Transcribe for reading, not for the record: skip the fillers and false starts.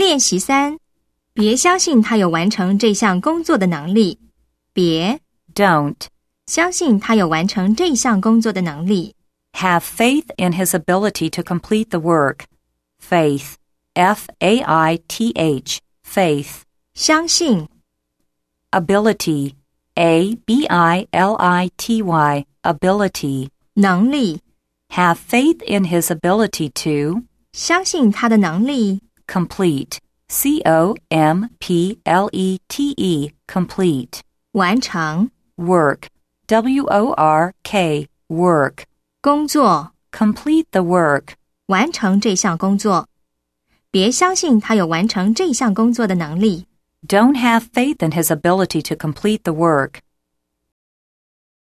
练习3，别相信他有完成这项工作的能力。别 Don't 相信他有完成这项工作的能力。 have faith in his ability to complete the work. Faith, F-A-I-T-H, faith. 相信 Ability, A-B-I-L-I-T-Y, ability. 能力 Have faith in his ability to 相信他的能力 complete, C-O-M-P-L-E-T-E, complete. 完成 Work, W-O-R-K, work. 工作 Complete the work. 完成这项工作。别相信他有完成这项工作的能力。 Don't have faith in his ability to complete the work.